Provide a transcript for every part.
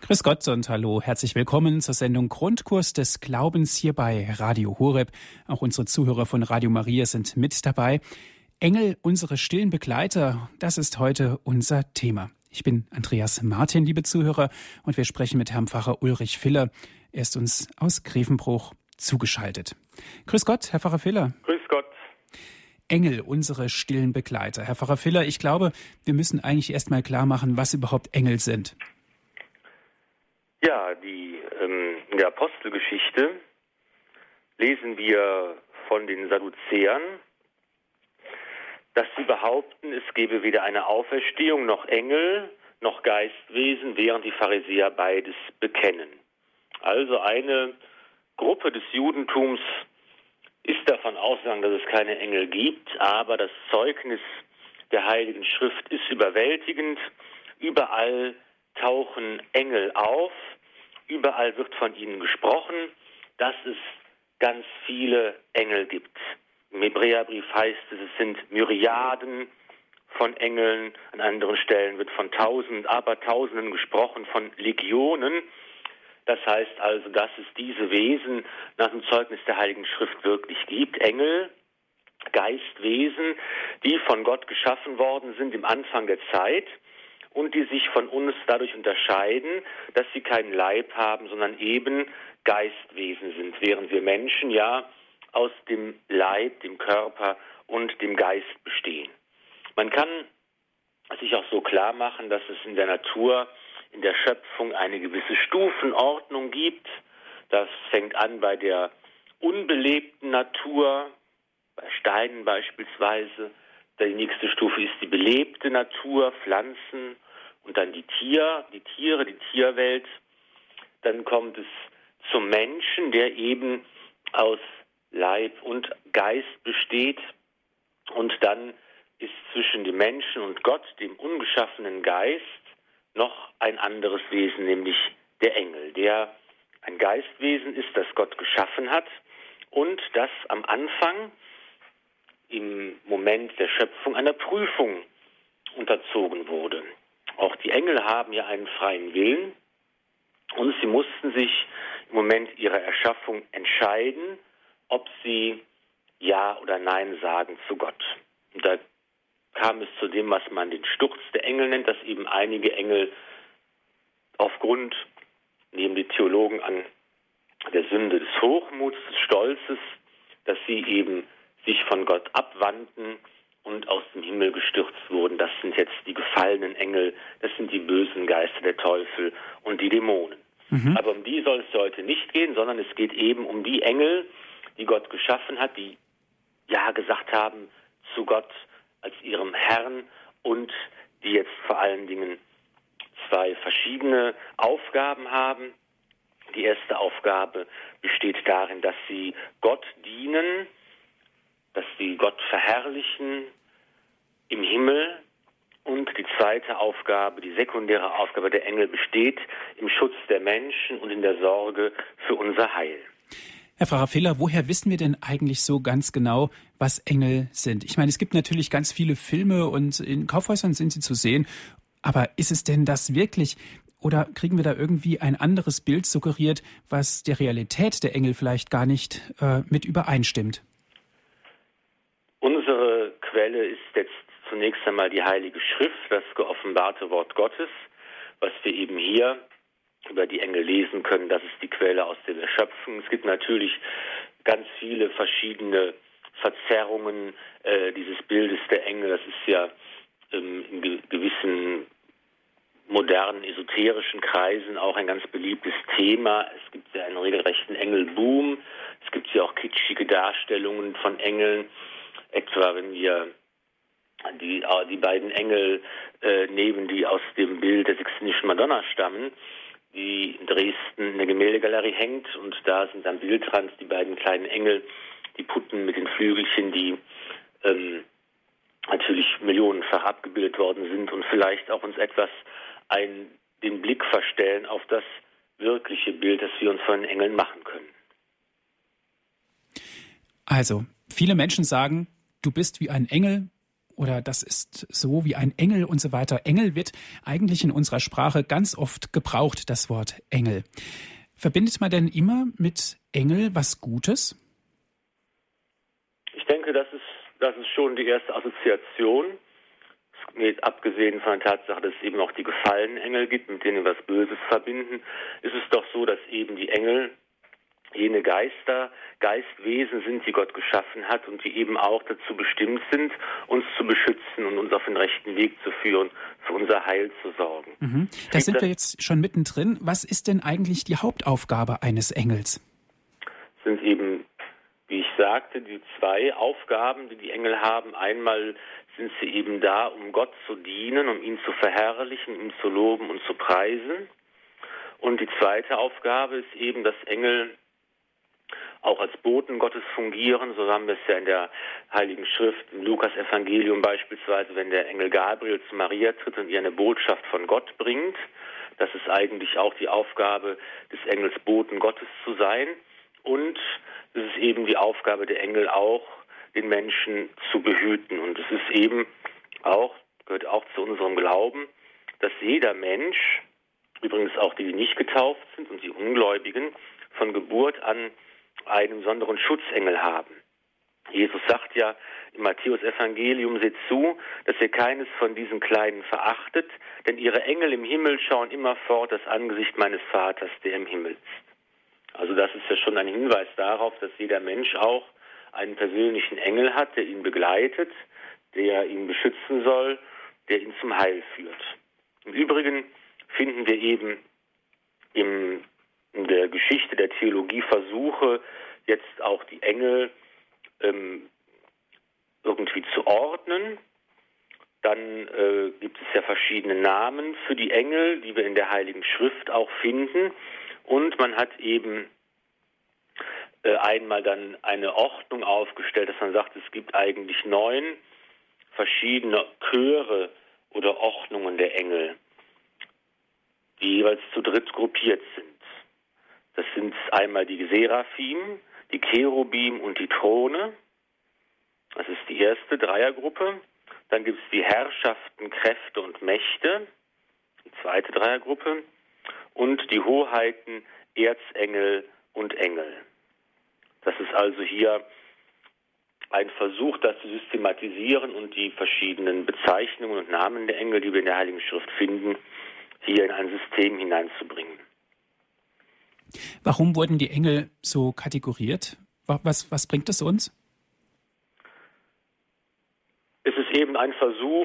Grüß Gott und hallo, herzlich willkommen zur Sendung Grundkurs des Glaubens hier bei Radio Horeb. Auch unsere Zuhörer von Radio Maria sind mit dabei. Engel, unsere stillen Begleiter, das ist heute unser Thema. Ich bin Andreas Martin, liebe Zuhörer, und wir sprechen mit Herrn Pfarrer Ulrich Filler. Er ist uns aus Grevenbruch zugeschaltet. Grüß Gott, Herr Pfarrer Filler. Grüß Gott. Engel, unsere stillen Begleiter. Herr Pfarrer Filler, ich glaube, wir müssen eigentlich erst mal klar machen, was überhaupt Engel sind. Ja, in der Apostelgeschichte lesen wir von den Sadduzäern, dass sie behaupten, es gebe weder eine Auferstehung noch Engel noch Geistwesen, während die Pharisäer beides bekennen. Also eine Gruppe des Judentums ist davon ausgegangen, dass es keine Engel gibt, aber das Zeugnis der Heiligen Schrift ist überwältigend. Überall tauchen Engel auf, überall wird von ihnen gesprochen, dass es ganz viele Engel gibt. Im Hebräerbrief heißt es, es sind Myriaden von Engeln, an anderen Stellen wird von Tausenden, Abertausenden gesprochen, von Legionen. Das heißt also, dass es diese Wesen nach dem Zeugnis der Heiligen Schrift wirklich gibt. Engel, Geistwesen, die von Gott geschaffen worden sind im Anfang der Zeit und die sich von uns dadurch unterscheiden, dass sie keinen Leib haben, sondern eben Geistwesen sind, während wir Menschen ja aus dem Leib, dem Körper und dem Geist bestehen. Man kann sich auch so klar machen, dass es in der Natur, in der Schöpfung eine gewisse Stufenordnung gibt. Das fängt an bei der unbelebten Natur, bei Steinen beispielsweise. Die nächste Stufe ist die belebte Natur, Pflanzen und dann die Tiere, die Tierwelt. Dann kommt es zum Menschen, der eben aus Leib und Geist besteht. Und dann ist zwischen dem Menschen und Gott, dem ungeschaffenen Geist, noch ein anderes Wesen, nämlich der Engel, der ein Geistwesen ist, das Gott geschaffen hat und das am Anfang im Moment der Schöpfung einer Prüfung unterzogen wurde. Auch die Engel haben ja einen freien Willen und sie mussten sich im Moment ihrer Erschaffung entscheiden, ob sie Ja oder Nein sagen zu Gott. Und da kam es zu dem, was man den Sturz der Engel nennt, dass eben einige Engel aufgrund, nehmen die Theologen an, der Sünde des Hochmuts, des Stolzes, dass sie eben sich von Gott abwandten und aus dem Himmel gestürzt wurden. Das sind jetzt die gefallenen Engel, das sind die bösen Geister, der Teufel und die Dämonen. Aber um die soll es heute nicht gehen, sondern es geht eben um die Engel, die Gott geschaffen hat, die Ja gesagt haben zu Gott als ihrem Herrn und die jetzt vor allen Dingen zwei verschiedene Aufgaben haben. Die erste Aufgabe besteht darin, dass sie Gott dienen, dass sie Gott verherrlichen im Himmel. Und die zweite Aufgabe, die sekundäre Aufgabe der Engel besteht im Schutz der Menschen und in der Sorge für unser Heil. Herr Pfarrer Filler, woher wissen wir denn eigentlich so ganz genau, was Engel sind? Ich meine, es gibt natürlich ganz viele Filme und in Kaufhäusern sind sie zu sehen. Aber ist es denn das wirklich? Oder kriegen wir da irgendwie ein anderes Bild suggeriert, was der Realität der Engel vielleicht gar nicht mit übereinstimmt? Unsere Quelle ist jetzt zunächst einmal die Heilige Schrift, das geoffenbarte Wort Gottes, was wir eben hier über die Engel lesen können. Das ist die Quelle aus der Schöpfung. Es gibt natürlich ganz viele verschiedene Verzerrungen dieses Bildes der Engel. Das ist ja in gewissen modernen, esoterischen Kreisen auch ein ganz beliebtes Thema. Es gibt ja einen regelrechten Engelboom. Es gibt ja auch kitschige Darstellungen von Engeln. Etwa wenn wir die beiden Engel nehmen, die aus dem Bild der Sixtinischen Madonna stammen, die in Dresden in der Gemäldegalerie hängt, und da sind am Bildrand die beiden kleinen Engel, die Putten mit den Flügelchen, die natürlich millionenfach abgebildet worden sind und vielleicht auch uns etwas den Blick verstellen auf das wirkliche Bild, das wir uns von den Engeln machen können. Also, viele Menschen sagen, du bist wie ein Engel oder das ist so wie ein Engel und so weiter. Engel wird eigentlich in unserer Sprache ganz oft gebraucht, das Wort Engel. Verbindet man denn immer mit Engel was Gutes? Ich denke, das ist schon die erste Assoziation. Jetzt abgesehen von der Tatsache, dass es eben auch die gefallenen Engel gibt, mit denen wir was Böses verbinden, ist es doch so, dass eben die Engel jene Geistwesen sind, die Gott geschaffen hat und die eben auch dazu bestimmt sind, uns zu beschützen und uns auf den rechten Weg zu führen, für unser Heil zu sorgen. Mhm. Da sind wir jetzt schon mittendrin. Was ist denn eigentlich die Hauptaufgabe eines Engels? Sind eben, wie ich sagte, die zwei Aufgaben, die die Engel haben. Einmal sind sie eben da, um Gott zu dienen, um ihn zu verherrlichen, ihn zu loben und zu preisen. Und die zweite Aufgabe ist eben, dass Engel auch als Boten Gottes fungieren. So haben wir es ja in der Heiligen Schrift, im Lukas-Evangelium beispielsweise, wenn der Engel Gabriel zu Maria tritt und ihr eine Botschaft von Gott bringt. Das ist eigentlich auch die Aufgabe des Engels, Boten Gottes zu sein. Und es ist eben die Aufgabe der Engel auch, den Menschen zu behüten. Und es ist eben auch, gehört auch zu unserem Glauben, dass jeder Mensch, übrigens auch die nicht getauft sind und die Ungläubigen, von Geburt an einen besonderen Schutzengel haben. Jesus sagt ja im Matthäus-Evangelium, seht zu, dass ihr keines von diesen Kleinen verachtet, denn ihre Engel im Himmel schauen immerfort das Angesicht meines Vaters, der im Himmel ist. Also das ist ja schon ein Hinweis darauf, dass jeder Mensch auch einen persönlichen Engel hat, der ihn begleitet, der ihn beschützen soll, der ihn zum Heil führt. Im Übrigen finden wir eben in der Geschichte der Theologie Versuche, jetzt auch die Engel irgendwie zu ordnen. Dann gibt es ja verschiedene Namen für die Engel, die wir in der Heiligen Schrift auch finden. Und man hat eben einmal dann eine Ordnung aufgestellt, dass man sagt, es gibt eigentlich 9 verschiedene Chöre oder Ordnungen der Engel, die jeweils zu dritt gruppiert sind. Das sind einmal die Seraphim, die Cherubim und die Throne. Das ist die erste Dreiergruppe. Dann gibt es die Herrschaften, Kräfte und Mächte, die zweite Dreiergruppe. Und die Hoheiten, Erzengel und Engel. Das ist also hier ein Versuch, das zu systematisieren und die verschiedenen Bezeichnungen und Namen der Engel, die wir in der Heiligen Schrift finden, hier in ein System hineinzubringen. Warum wurden die Engel so kategoriert? Was bringt es uns? Es ist eben ein Versuch,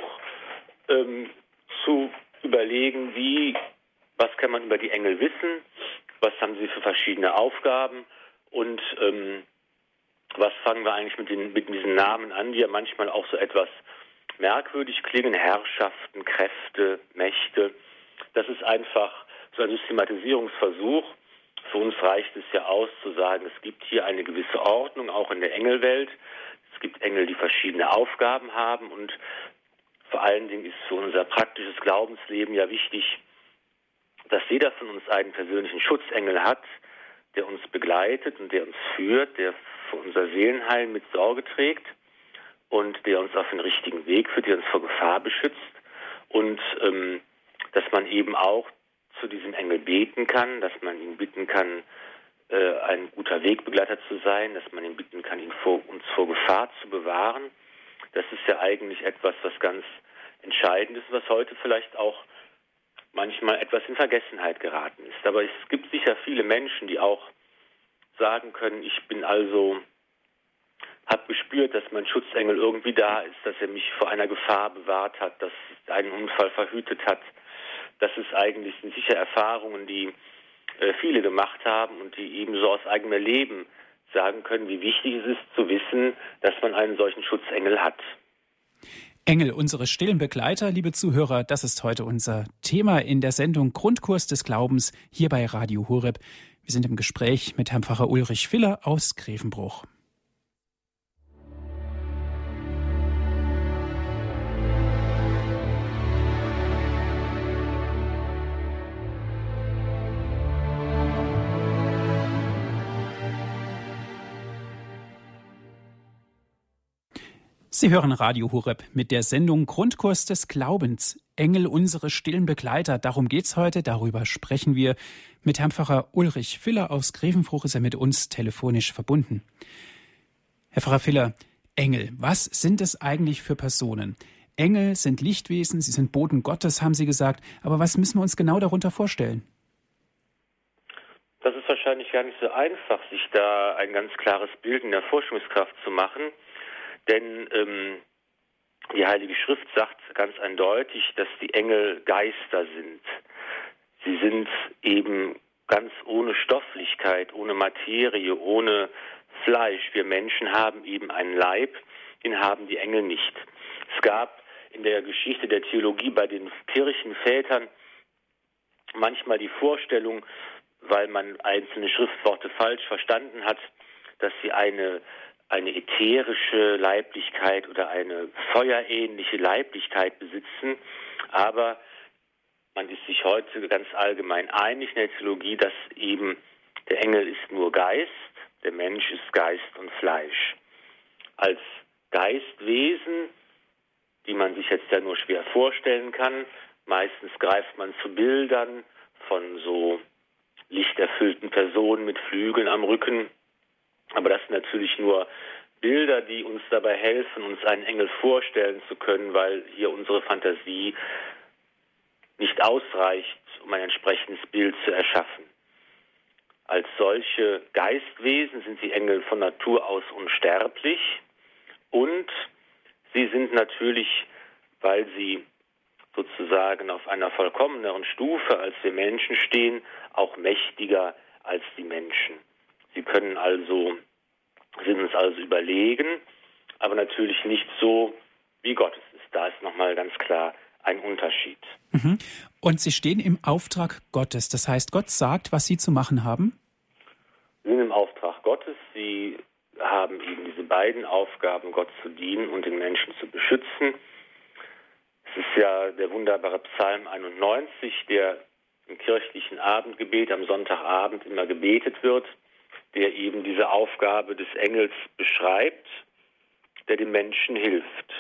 zu überlegen, was kann man über die Engel wissen, was haben sie für verschiedene Aufgaben und was fangen wir eigentlich mit diesen Namen an, die ja manchmal auch so etwas merkwürdig klingen, Herrschaften, Kräfte, Mächte. Das ist einfach so ein Systematisierungsversuch. Für uns reicht es ja aus, zu sagen, es gibt hier eine gewisse Ordnung, auch in der Engelwelt. Es gibt Engel, die verschiedene Aufgaben haben und vor allen Dingen ist für unser praktisches Glaubensleben ja wichtig, dass jeder von uns einen persönlichen Schutzengel hat, der uns begleitet und der uns führt, der für unser Seelenheil mit Sorge trägt und der uns auf den richtigen Weg führt, der uns vor Gefahr beschützt und dass man eben auch zu diesem Engel beten kann, dass man ihn bitten kann, ein guter Wegbegleiter zu sein, dass man ihn bitten kann, uns vor Gefahr zu bewahren. Das ist ja eigentlich etwas, was ganz entscheidend ist, was heute vielleicht auch manchmal etwas in Vergessenheit geraten ist. Aber es gibt sicher viele Menschen, die auch sagen können, habe gespürt, dass mein Schutzengel irgendwie da ist, dass er mich vor einer Gefahr bewahrt hat, dass einen Unfall verhütet hat. Das sind sicher Erfahrungen, die viele gemacht haben und die ebenso aus eigenem Leben sagen können, wie wichtig es ist zu wissen, dass man einen solchen Schutzengel hat. Engel, unsere stillen Begleiter, liebe Zuhörer, das ist heute unser Thema in der Sendung Grundkurs des Glaubens hier bei Radio Horeb. Wir sind im Gespräch mit Herrn Pfarrer Ulrich Filler aus Grevenbruch. Sie hören Radio Horeb mit der Sendung Grundkurs des Glaubens. Engel, unsere stillen Begleiter. Darum geht's heute. Darüber sprechen wir mit Herrn Pfarrer Ulrich Filler aus Grevenbruch. Ist er mit uns telefonisch verbunden. Herr Pfarrer Filler, Engel, was sind es eigentlich für Personen? Engel sind Lichtwesen, sie sind Boten Gottes, haben Sie gesagt. Aber was müssen wir uns genau darunter vorstellen? Das ist wahrscheinlich gar nicht so einfach, sich da ein ganz klares Bild in der Vorstellungskraft zu machen. Denn die Heilige Schrift sagt ganz eindeutig, dass die Engel Geister sind. Sie sind eben ganz ohne Stofflichkeit, ohne Materie, ohne Fleisch. Wir Menschen haben eben einen Leib, den haben die Engel nicht. Es gab in der Geschichte der Theologie bei den Kirchenvätern manchmal die Vorstellung, weil man einzelne Schriftworte falsch verstanden hat, dass sie eine ätherische Leiblichkeit oder eine feuerähnliche Leiblichkeit besitzen. Aber man ist sich heute ganz allgemein einig in der Theologie, dass eben der Engel ist nur Geist, der Mensch ist Geist und Fleisch. Als Geistwesen, die man sich jetzt ja nur schwer vorstellen kann, meistens greift man zu Bildern von so lichterfüllten Personen mit Flügeln am Rücken. Aber das sind natürlich nur Bilder, die uns dabei helfen, uns einen Engel vorstellen zu können, weil hier unsere Fantasie nicht ausreicht, um ein entsprechendes Bild zu erschaffen. Als solche Geistwesen sind die Engel von Natur aus unsterblich und sie sind natürlich, weil sie sozusagen auf einer vollkommeneren Stufe als wir Menschen stehen, auch mächtiger als die Menschen. Sie sind uns also überlegen, aber natürlich nicht so, wie Gott es ist. Da ist nochmal ganz klar ein Unterschied. Mhm. Und Sie stehen im Auftrag Gottes. Das heißt, Gott sagt, was Sie zu machen haben? Sie sind im Auftrag Gottes. Sie haben eben diese beiden Aufgaben, Gott zu dienen und den Menschen zu beschützen. Es ist ja der wunderbare Psalm 91, der im kirchlichen Abendgebet am Sonntagabend immer gebetet wird, der eben diese Aufgabe des Engels beschreibt, der dem Menschen hilft.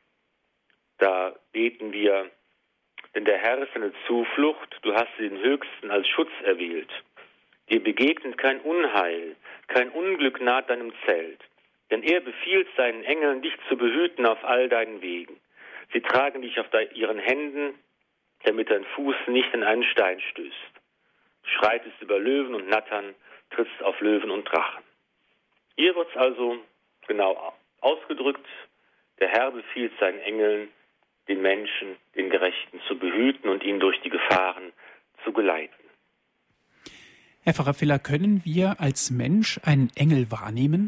Da beten wir: Denn der Herr ist eine Zuflucht, du hast den Höchsten als Schutz erwählt. Dir begegnet kein Unheil, kein Unglück naht deinem Zelt. Denn er befiehlt seinen Engeln, dich zu behüten auf all deinen Wegen. Sie tragen dich auf ihren Händen, damit dein Fuß nicht in einen Stein stößt. Du schreitest über Löwen und Nattern, trittst auf Löwen und Drachen. Hier wird es also genau ausgedrückt: Der Herr befiehlt seinen Engeln, den Menschen, den Gerechten zu behüten und ihn durch die Gefahren zu geleiten. Herr Pfarrer Filler, können wir als Mensch einen Engel wahrnehmen?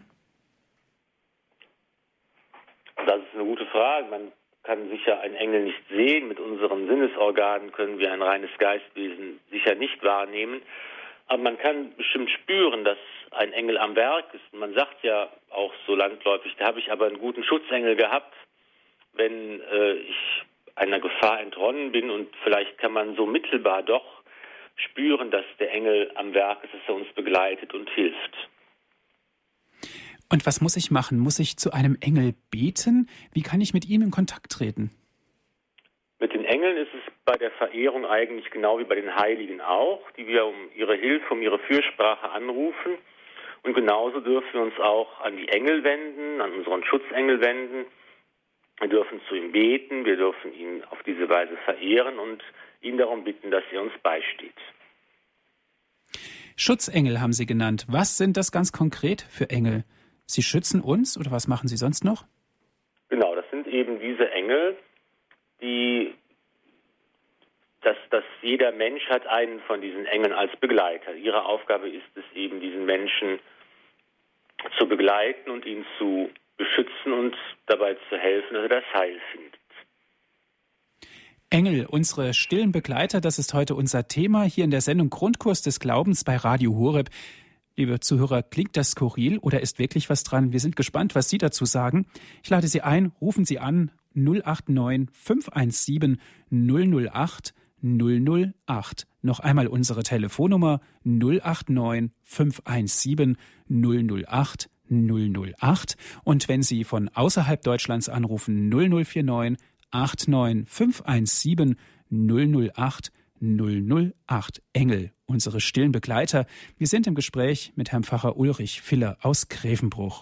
Das ist eine gute Frage. Man kann sicher einen Engel nicht sehen. Mit unseren Sinnesorganen können wir ein reines Geistwesen sicher nicht wahrnehmen. Aber man kann bestimmt spüren, dass ein Engel am Werk ist. Und man sagt ja auch so landläufig, da habe ich aber einen guten Schutzengel gehabt, wenn ich einer Gefahr entronnen bin. Und vielleicht kann man so mittelbar doch spüren, dass der Engel am Werk ist, dass er uns begleitet und hilft. Und was muss ich machen? Muss ich zu einem Engel beten? Wie kann ich mit ihm in Kontakt treten? Mit den Engeln ist es bei der Verehrung eigentlich genau wie bei den Heiligen auch, die wir um ihre Hilfe, um ihre Fürsprache anrufen. Und genauso dürfen wir uns auch an die Engel wenden, an unseren Schutzengel wenden. Wir dürfen zu ihm beten, wir dürfen ihn auf diese Weise verehren und ihn darum bitten, dass er uns beisteht. Schutzengel haben Sie genannt. Was sind das ganz konkret für Engel? Sie schützen uns oder was machen Sie sonst noch? Genau, das sind eben diese Engel, dass jeder Mensch hat einen von diesen Engeln als Begleiter. Ihre Aufgabe ist es eben, diesen Menschen zu begleiten und ihn zu beschützen und dabei zu helfen, dass er das Heil findet. Engel, unsere stillen Begleiter, das ist heute unser Thema hier in der Sendung Grundkurs des Glaubens bei Radio Horeb. Liebe Zuhörer, klingt das skurril oder ist wirklich was dran? Wir sind gespannt, was Sie dazu sagen. Ich lade Sie ein, rufen Sie an 089 517 008 008. Noch einmal unsere Telefonnummer 089 517 008 008. Und wenn Sie von außerhalb Deutschlands anrufen, 0049 89 517 008 008. Engel, unsere stillen Begleiter. Wir sind im Gespräch mit Herrn Pfarrer Ulrich Filler aus Grevenbruch.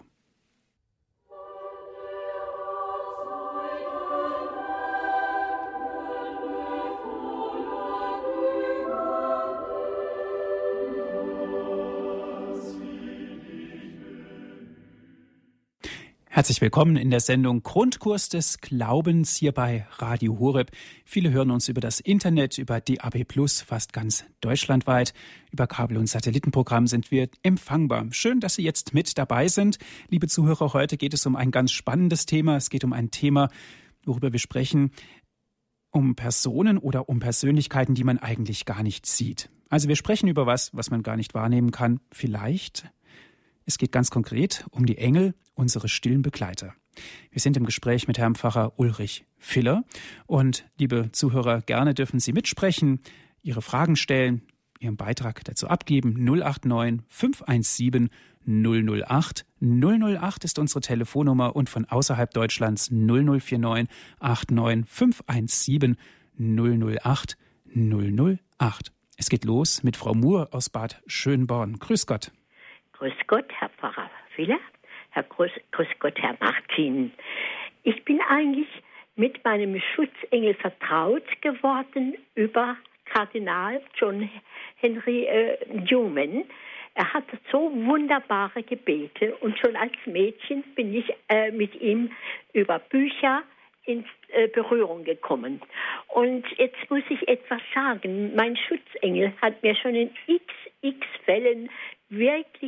Herzlich willkommen in der Sendung Grundkurs des Glaubens hier bei Radio Horeb. Viele hören uns über das Internet, über DAB+, fast ganz deutschlandweit. Über Kabel- und Satellitenprogramm sind wir empfangbar. Schön, dass Sie jetzt mit dabei sind. Liebe Zuhörer, heute geht es um ein ganz spannendes Thema. Es geht um ein Thema, worüber wir sprechen, um Personen oder um Persönlichkeiten, die man eigentlich gar nicht sieht. Also wir sprechen über was man gar nicht wahrnehmen kann. Vielleicht. Es geht ganz konkret um die Engel, unsere stillen Begleiter. Wir sind im Gespräch mit Herrn Pfarrer Ulrich Filler. Und liebe Zuhörer, gerne dürfen Sie mitsprechen, Ihre Fragen stellen, Ihren Beitrag dazu abgeben. 089 517 008. 008 ist unsere Telefonnummer und von außerhalb Deutschlands 0049 89 517 008 008. Es geht los mit Frau Muhr aus Bad Schönborn. Grüß Gott. Grüß Gott, Herr Pfarrer Filler. Grüß Gott, Herr Martin. Ich bin eigentlich mit meinem Schutzengel vertraut geworden über Kardinal John Henry Newman. Er hatte so wunderbare Gebete und schon als Mädchen bin ich mit ihm über Bücher in Berührung gekommen. Und jetzt muss ich etwas sagen. Mein Schutzengel hat mir schon in x Fällen wirklich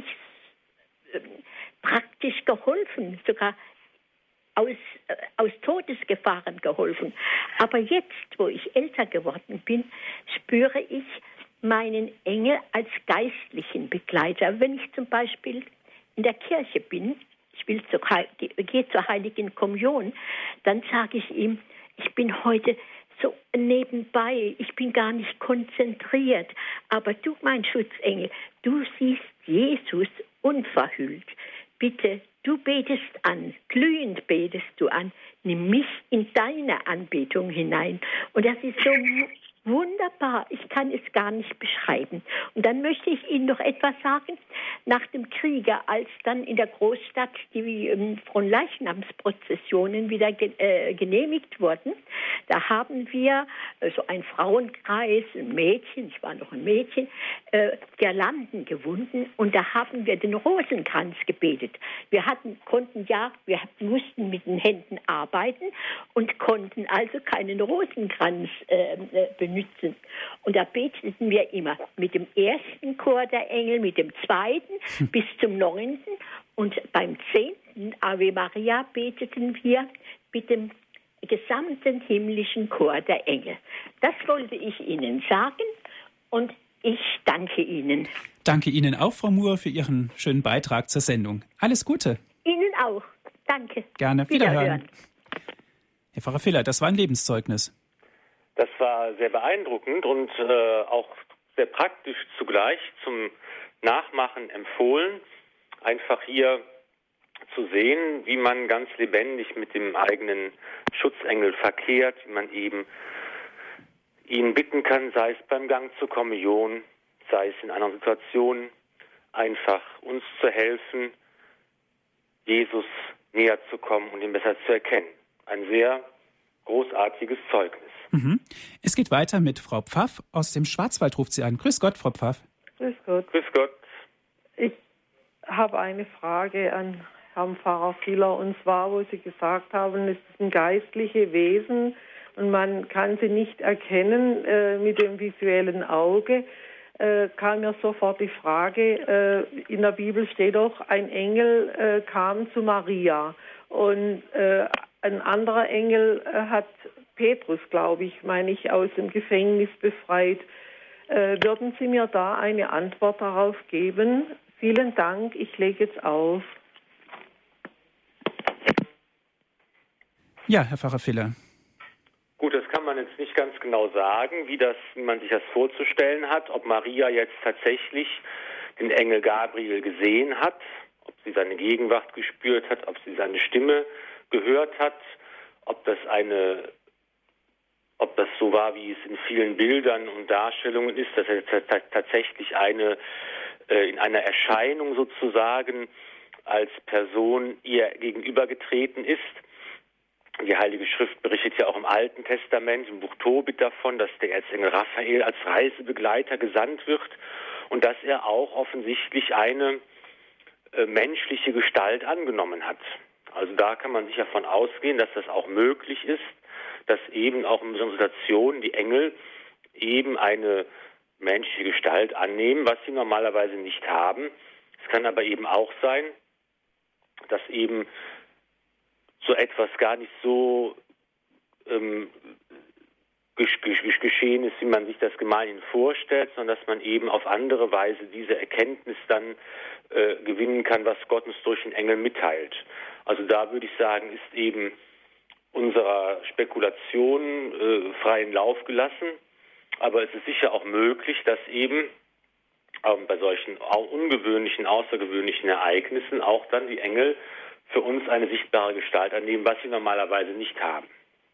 praktisch geholfen, sogar aus Todesgefahren geholfen. Aber jetzt, wo ich älter geworden bin, spüre ich meinen Engel als geistlichen Begleiter. Wenn ich zum Beispiel in der Kirche bin, gehe zur Heiligen Kommunion, dann sage ich ihm, ich bin heute so nebenbei, ich bin gar nicht konzentriert. Aber du, mein Schutzengel, du siehst Jesus unverhüllt. Bitte, du betest an, glühend betest du an, nimm mich in deine Anbetung hinein. Und das ist so wunderbar, ich kann es gar nicht beschreiben. Und dann möchte ich Ihnen noch etwas sagen. Nach dem Kriege, als dann in der Großstadt die Fronleichnamsprozessionen wieder genehmigt wurden, da haben wir so ein Frauenkreis, ein Mädchen, ich war noch ein Mädchen, Girlanden gewunden und da haben wir den Rosenkranz gebetet. Wir mussten mit den Händen arbeiten und konnten also keinen Rosenkranz benutzen. Und da beteten wir immer mit dem ersten Chor der Engel, mit dem zweiten bis zum 9. Und beim 10. Ave Maria beteten wir mit dem gesamten himmlischen Chor der Engel. Das wollte ich Ihnen sagen und ich danke Ihnen. Danke Ihnen auch, Frau Muhr, für Ihren schönen Beitrag zur Sendung. Alles Gute. Ihnen auch. Danke. Gerne. Wiederhören. Herr Pfarrer Filler, das war ein Lebenszeugnis. Das war sehr beeindruckend und auch sehr praktisch zugleich zum Nachmachen empfohlen. Einfach hier zu sehen, wie man ganz lebendig mit dem eigenen Schutzengel verkehrt, wie man eben ihn bitten kann, sei es beim Gang zur Kommunion, sei es in anderen Situationen, einfach uns zu helfen, Jesus näher zu kommen und ihn besser zu erkennen. Ein sehr großartiges Zeugnis. Es geht weiter mit Frau Pfaff aus dem Schwarzwald, ruft sie an. Grüß Gott, Frau Pfaff. Grüß Gott. Grüß Gott. Ich habe eine Frage an Herrn Pfarrer Filler, und zwar, wo Sie gesagt haben, es sind geistliche Wesen und man kann sie nicht erkennen mit dem visuellen Auge, kam mir sofort die Frage, in der Bibel steht doch, ein Engel kam zu Maria und ein anderer Engel hat Petrus, glaube ich, meine ich, aus dem Gefängnis befreit. Würden Sie mir da eine Antwort darauf geben? Vielen Dank, ich lege jetzt auf. Ja, Herr Pfarrer Filler. Gut, das kann man jetzt nicht ganz genau sagen, wie man sich das vorzustellen hat, ob Maria jetzt tatsächlich den Engel Gabriel gesehen hat, ob sie seine Gegenwart gespürt hat, ob sie seine Stimme gehört hat, ob das so war, wie es in vielen Bildern und Darstellungen ist, dass er tatsächlich in einer Erscheinung sozusagen als Person ihr gegenübergetreten ist. Die Heilige Schrift berichtet ja auch im Alten Testament, im Buch Tobit davon, dass der Erzengel Raphael als Reisebegleiter gesandt wird und dass er auch offensichtlich eine menschliche Gestalt angenommen hat. Also da kann man sicher davon ausgehen, dass das auch möglich ist, dass eben auch in besonderen Situationen die Engel eben eine menschliche Gestalt annehmen, was sie normalerweise nicht haben. Es kann aber eben auch sein, dass eben so etwas gar nicht so geschehen ist, wie man sich das gemeinhin vorstellt, sondern dass man eben auf andere Weise diese Erkenntnis dann gewinnen kann, was Gott uns durch den Engel mitteilt. Also da würde ich sagen, ist eben unserer Spekulation freien Lauf gelassen, aber es ist sicher auch möglich, dass eben bei solchen ungewöhnlichen, außergewöhnlichen Ereignissen auch dann die Engel für uns eine sichtbare Gestalt annehmen, was sie normalerweise nicht haben.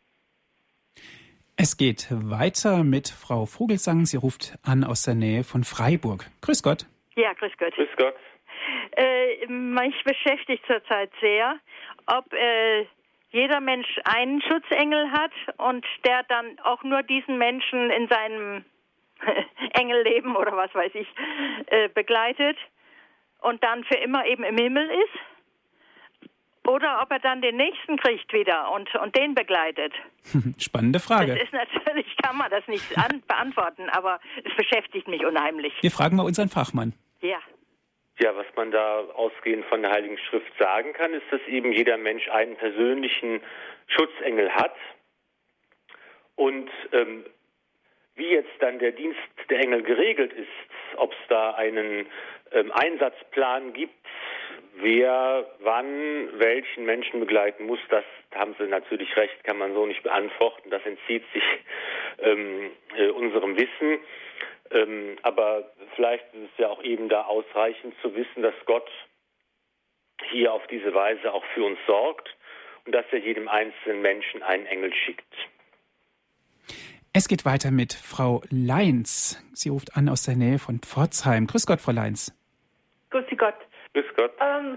Es geht weiter mit Frau Vogelsang. Sie ruft an aus der Nähe von Freiburg. Grüß Gott. Ja, grüß Gott. Grüß Gott. Mich beschäftigt zurzeit sehr, ob jeder Mensch einen Schutzengel hat und der dann auch nur diesen Menschen in seinem Engelleben oder was weiß ich begleitet und dann für immer eben im Himmel ist. Oder ob er dann den nächsten kriegt wieder und den begleitet. Spannende Frage. Das ist natürlich, kann man das nicht beantworten, aber es beschäftigt mich unheimlich. Wir fragen mal unseren Fachmann. Ja. Ja, was man da ausgehend von der Heiligen Schrift sagen kann, ist, dass eben jeder Mensch einen persönlichen Schutzengel hat. Und wie jetzt dann der Dienst der Engel geregelt ist, ob es da einen Einsatzplan gibt, wer wann welchen Menschen begleiten muss, das haben Sie natürlich recht, kann man so nicht beantworten. Das entzieht sich unserem Wissen. Aber vielleicht ist es ja auch eben da ausreichend zu wissen, dass Gott hier auf diese Weise auch für uns sorgt und dass er jedem einzelnen Menschen einen Engel schickt. Es geht weiter mit Frau Leins. Sie ruft an aus der Nähe von Pforzheim. Grüß Gott, Frau Leins. Grüß Gott. Grüß Gott.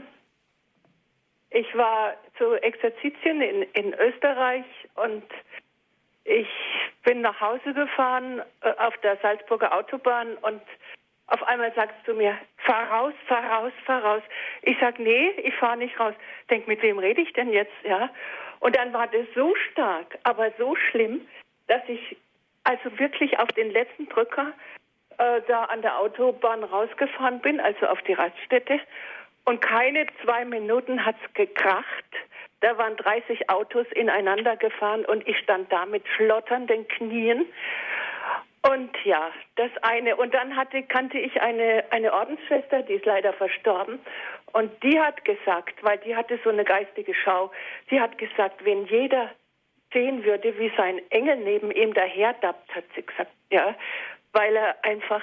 Ich war zu Exerzitien in Österreich und ich bin nach Hause gefahren auf der Salzburger Autobahn und auf einmal sagst du mir, fahr raus, fahr raus, fahr raus. Ich sag, nee, ich fahre nicht raus. Denk, mit wem rede ich denn jetzt? Ja. Und dann war das so stark, aber so schlimm, dass ich also wirklich auf den letzten Drücker da an der Autobahn rausgefahren bin, also auf die Raststätte. Und keine 2 Minuten hat's gekracht. Da waren 30 Autos ineinander gefahren und ich stand da mit schlotternden Knien. Und ja, das eine. Und dann kannte ich eine Ordensschwester, die ist leider verstorben. Und die hat gesagt, weil die hatte so eine geistige Schau, die hat gesagt, wenn jeder sehen würde, wie sein Engel neben ihm daherdappt, hat sie gesagt, ja, weil er einfach,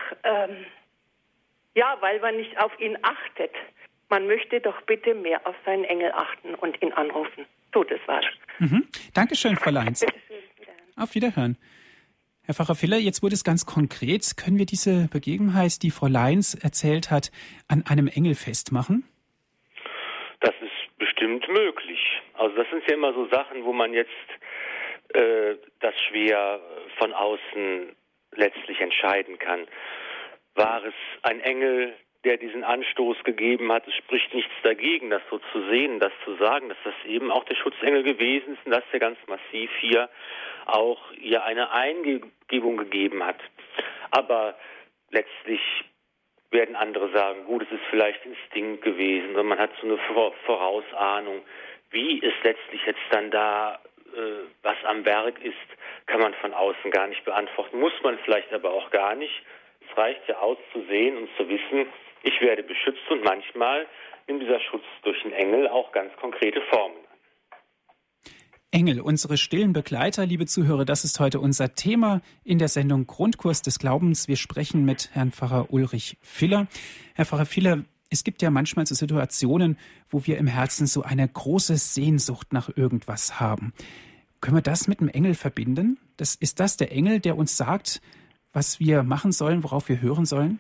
weil man nicht auf ihn achtet. Man möchte doch bitte mehr auf seinen Engel achten und ihn anrufen. So, das war's. Dankeschön, Frau Leins. Auf Wiederhören. Herr Pfarrer Filler, jetzt wurde es ganz konkret. Können wir diese Begebenheit, die Frau Leins erzählt hat, an einem Engel festmachen? Das ist bestimmt möglich. Also das sind ja immer so Sachen, wo man jetzt das schwer von außen letztlich entscheiden kann. War es ein Engel, der diesen Anstoß gegeben hat? Es spricht nichts dagegen, das so zu sehen, das zu sagen, dass das eben auch der Schutzengel gewesen ist und dass er ganz massiv hier auch ihr eine Eingebung gegeben hat. Aber letztlich werden andere sagen, gut, es ist vielleicht Instinkt gewesen, und man hat so eine Vorausahnung. Wie es letztlich jetzt dann da was am Werk ist, kann man von außen gar nicht beantworten, muss man vielleicht aber auch gar nicht. Es reicht ja aus zu sehen und zu wissen, ich werde beschützt, und manchmal nimmt dieser Schutz durch den Engel auch ganz konkrete Formen an. Engel, unsere stillen Begleiter, liebe Zuhörer, das ist heute unser Thema in der Sendung Grundkurs des Glaubens. Wir sprechen mit Herrn Pfarrer Ulrich Filler. Herr Pfarrer Filler, Es gibt ja manchmal so Situationen, wo wir im Herzen so eine große Sehnsucht nach irgendwas haben. Können wir das mit dem Engel verbinden? Ist das der Engel, der uns sagt, was wir machen sollen, worauf wir hören sollen?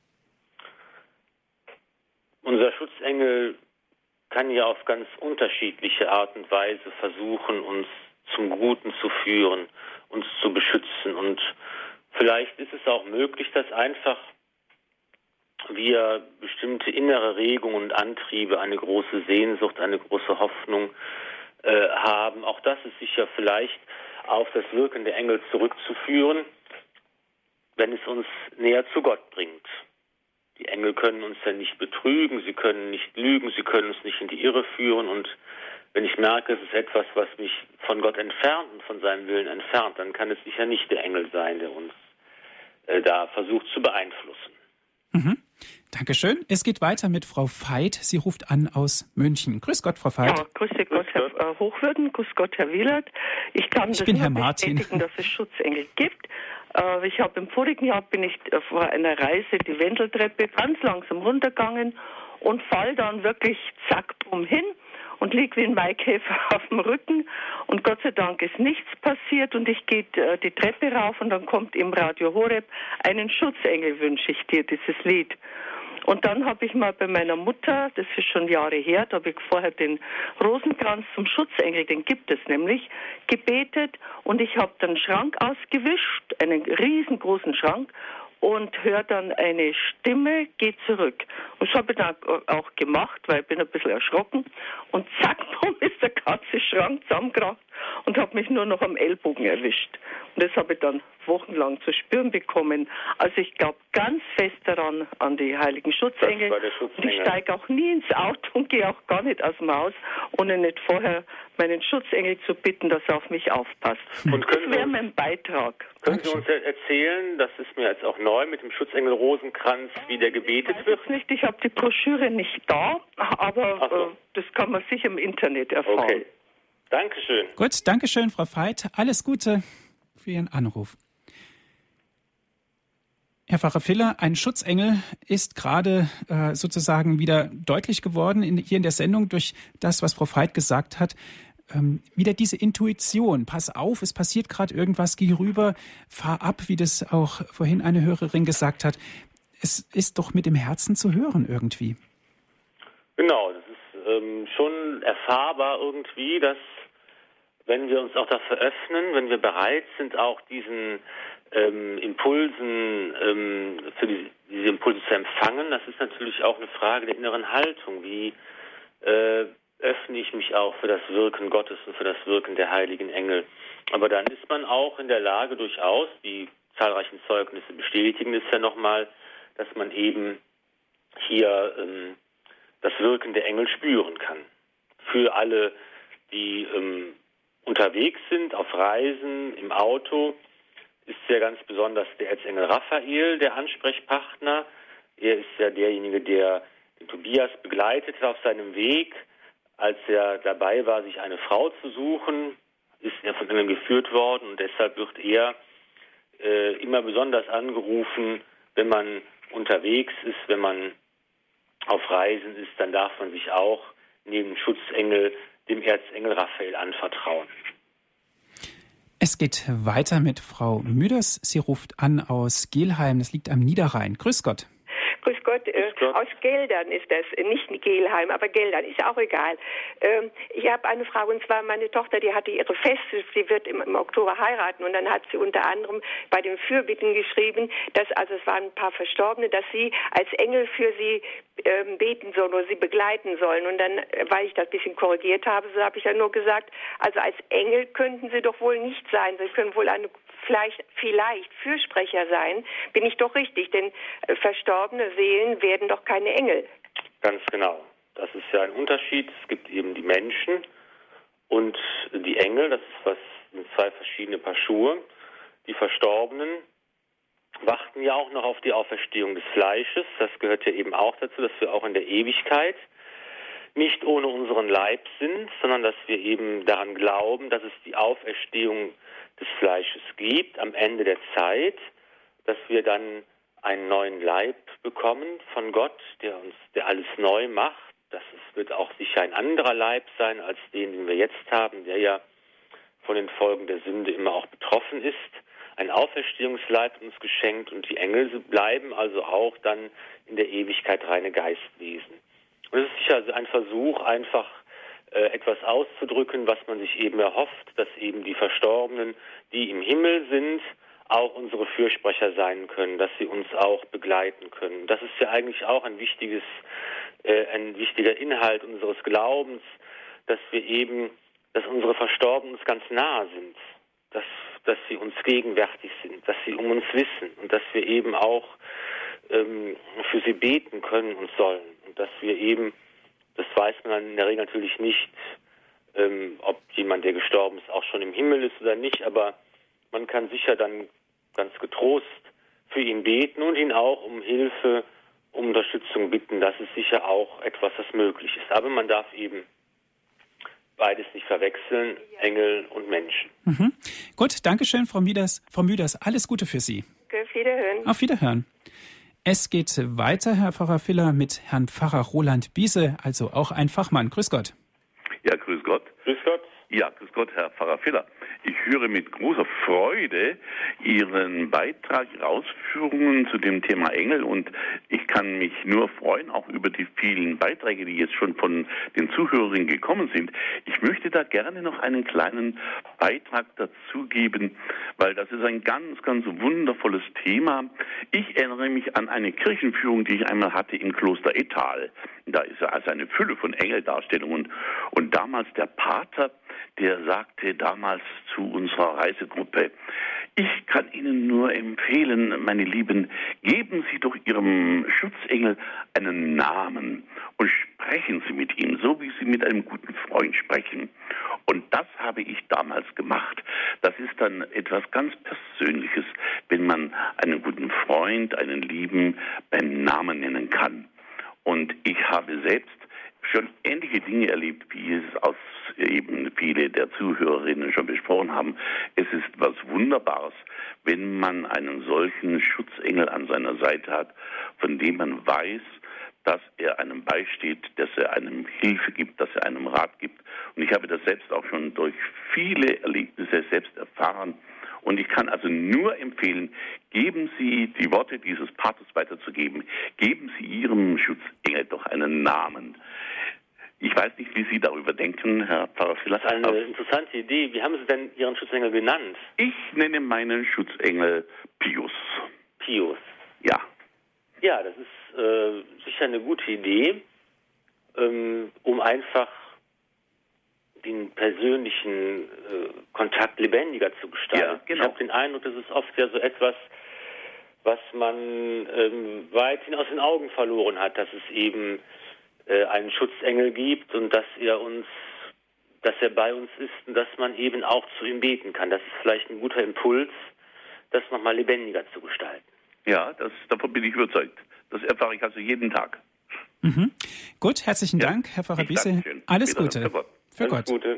Unser Schutzengel kann ja auf ganz unterschiedliche Art und Weise versuchen, uns zum Guten zu führen, uns zu beschützen. Und vielleicht ist es auch möglich, dass einfach wir bestimmte innere Regungen und Antriebe, eine große Sehnsucht, eine große Hoffnung haben. Auch das ist sicher vielleicht auf das Wirken der Engel zurückzuführen, wenn es uns näher zu Gott bringt. Die Engel können uns ja nicht betrügen, sie können nicht lügen, sie können uns nicht in die Irre führen. Und wenn ich merke, es ist etwas, was mich von Gott entfernt und von seinem Willen entfernt, dann kann es sicher nicht der Engel sein, der uns da versucht zu beeinflussen. Mhm. Dankeschön. Es geht weiter mit Frau Veit. Sie ruft an aus München. Grüß Gott, Frau Veit. Ja, grüß Gott, Herr Hochwürden, grüß Gott, Herr Wielert. Ich kann das nur bestätigen, dass es Schutzengel gibt. Ich habe im vorigen Jahr bin ich vor einer Reise die Wendeltreppe ganz langsam runtergegangen und fall dann wirklich zack bumm hin und lieg wie ein Maikäfer auf dem Rücken und Gott sei Dank ist nichts passiert und ich gehe die Treppe rauf und dann kommt im Radio Horeb, einen Schutzengel wünsche ich dir, dieses Lied. Und dann habe ich mal bei meiner Mutter, das ist schon Jahre her, da habe ich vorher den Rosenkranz zum Schutzengel, den gibt es nämlich, gebetet und ich habe dann einen Schrank ausgewischt, einen riesengroßen Schrank und höre dann eine Stimme, geh zurück. Und das habe ich dann auch gemacht, weil ich bin ein bisschen erschrocken und zack, bumm, ist der ganze Schrank zusammengekracht und habe mich nur noch am Ellbogen erwischt. Und das habe ich dann wochenlang zu spüren bekommen. Also ich glaube ganz fest daran, an die heiligen Schutzengel. Und ich steige auch nie ins Auto und gehe auch gar nicht aus dem Haus, ohne nicht vorher meinen Schutzengel zu bitten, dass er auf mich aufpasst. Und das wäre mein Beitrag. Können Sie uns erzählen, das ist mir jetzt auch neu, mit dem Schutzengel Rosenkranz, wie der gebetet wird? Ich weiß nicht, ich habe die Broschüre nicht da, aber das kann man sicher im Internet erfahren. Okay. Dankeschön. Gut, Dankeschön, Frau Veit. Alles Gute für Ihren Anruf. Herr Pfarrer Filler, ein Schutzengel ist gerade sozusagen wieder deutlich geworden hier in der Sendung durch das, was Frau Veit gesagt hat. Wieder diese Intuition, pass auf, es passiert gerade irgendwas, geh rüber, fahr ab, wie das auch vorhin eine Hörerin gesagt hat. Es ist doch mit dem Herzen zu hören irgendwie. Genau, das ist schon erfahrbar irgendwie, dass wenn wir uns auch dafür öffnen, wenn wir bereit sind, auch diesen Impulsen, für diese Impulse zu empfangen, das ist natürlich auch eine Frage der inneren Haltung. Wie öffne ich mich auch für das Wirken Gottes und für das Wirken der heiligen Engel? Aber dann ist man auch in der Lage durchaus, die zahlreichen Zeugnisse bestätigen es ja nochmal, dass man eben hier das Wirken der Engel spüren kann. Für alle, die unterwegs sind, auf Reisen, im Auto, ist ja ganz besonders der Erzengel Raphael der Ansprechpartner. Er ist ja derjenige, der den Tobias begleitet auf seinem Weg. Als er dabei war, sich eine Frau zu suchen, ist er von Engeln geführt worden und deshalb wird er immer besonders angerufen, wenn man unterwegs ist, wenn man auf Reisen ist, dann darf man sich auch neben Schutzengel dem Erzengel Raphael anvertrauen. Es geht weiter mit Frau Müders. Sie ruft an aus Gelheim, das liegt am Niederrhein. Grüß Gott. Grüß Gott. Aus Geldern ist das, nicht Gelheim, aber Geldern, ist auch egal. Ich habe eine Frage, und zwar meine Tochter, die hatte ihre Feste, sie wird im Oktober heiraten, und dann hat sie unter anderem bei den Fürbitten geschrieben, dass, also es waren ein paar Verstorbene, dass sie als Engel für sie beten sollen oder sie begleiten sollen. Und dann, weil ich das ein bisschen korrigiert habe, so habe ich ja nur gesagt, also als Engel könnten sie doch wohl nicht sein, sie können wohl vielleicht Fürsprecher sein. Bin ich doch richtig, denn verstorbene Seelen werden doch keine Engel. Ganz genau. Das ist ja ein Unterschied. Es gibt eben die Menschen und die Engel. Das sind zwei verschiedene Paar Schuhe. Die Verstorbenen warten ja auch noch auf die Auferstehung des Fleisches. Das gehört ja eben auch dazu, dass wir auch in der Ewigkeit nicht ohne unseren Leib sind, sondern dass wir eben daran glauben, dass es die Auferstehung des Fleisches gibt am Ende der Zeit, dass wir dann einen neuen Leib bekommen von Gott, der alles neu macht. Wird auch sicher ein anderer Leib sein als den wir jetzt haben, der ja von den Folgen der Sünde immer auch betroffen ist. Ein Auferstehungsleib uns geschenkt und die Engel bleiben also auch dann in der Ewigkeit reine Geistwesen. Und es ist sicher ein Versuch, einfach etwas auszudrücken, was man sich eben erhofft, dass eben die Verstorbenen, die im Himmel sind, auch unsere Fürsprecher sein können, dass sie uns auch begleiten können. Das ist ja eigentlich auch ein wichtiger Inhalt unseres Glaubens, dass unsere Verstorbenen uns ganz nahe sind, dass sie uns gegenwärtig sind, dass sie um uns wissen und dass wir eben auch für sie beten können und sollen. Und dass wir eben, das weiß man in der Regel natürlich nicht, ob jemand, der gestorben ist, auch schon im Himmel ist oder nicht, aber man kann sicher dann ganz getrost für ihn beten und ihn auch um Hilfe, um Unterstützung bitten. Das ist sicher auch etwas, das möglich ist. Aber man darf eben beides nicht verwechseln, Engel und Menschen. Mhm. Gut, Dankeschön, Frau Müders. Alles Gute für Sie. Auf Wiederhören. Auf Wiederhören. Es geht weiter, Herr Pfarrer Filler, mit Herrn Pfarrer Roland Biese, also auch ein Fachmann. Grüß Gott. Ja, grüß Gott. Grüß Gott. Ja, grüß Gott, Herr Pfarrer Filler. Ich höre mit großer Freude Ihren Beitrag, Ihre Ausführungen zu dem Thema Engel und ich kann mich nur freuen, auch über die vielen Beiträge, die jetzt schon von den Zuhörerinnen gekommen sind. Ich möchte da gerne noch einen kleinen Beitrag dazugeben, weil das ist ein ganz, ganz wundervolles Thema. Ich erinnere mich an eine Kirchenführung, die ich einmal hatte im Kloster Ettal. Da ist ja also eine Fülle von Engeldarstellungen und damals der Pater, der sagte damals zu unserer Reisegruppe, ich kann Ihnen nur empfehlen, meine Lieben, geben Sie doch Ihrem Schutzengel einen Namen und sprechen Sie mit ihm, so wie Sie mit einem guten Freund sprechen. Und das habe ich damals gemacht. Das ist dann etwas ganz Persönliches, wenn man einen guten Freund, einen Lieben beim Namen nennen kann. Und ich habe selbst schon ähnliche Dinge erlebt, wie es aus eben viele der Zuhörerinnen schon besprochen haben. Es ist was Wunderbares, wenn man einen solchen Schutzengel an seiner Seite hat, von dem man weiß, dass er einem beisteht, dass er einem Hilfe gibt, dass er einem Rat gibt. Und ich habe das selbst auch schon durch viele Erlebnisse selbst erfahren. Und ich kann also nur empfehlen, geben Sie die Worte dieses Paters weiterzugeben, geben Sie Ihrem Schutzengel doch einen Namen. Ich weiß nicht, wie Sie darüber denken, Herr Pfarrer Filler. Das ist eine interessante Idee. Wie haben Sie denn Ihren Schutzengel genannt? Ich nenne meinen Schutzengel Pius. Pius? Ja. Ja, das ist sicher eine gute Idee, um einfach den persönlichen Kontakt lebendiger zu gestalten. Ja, genau. Ich habe den Eindruck, das ist oft ja so etwas, was man weithin aus den Augen verloren hat, dass es eben einen Schutzengel gibt und dass er bei uns ist und dass man eben auch zu ihm beten kann. Das ist vielleicht ein guter Impuls, das nochmal lebendiger zu gestalten. Ja, davon bin ich überzeugt. Das erfahre ich also jeden Tag. Mhm. Gut, herzlichen Dank, Herr Pfarrer Biese. Alles Gute. Für Gott. Gute.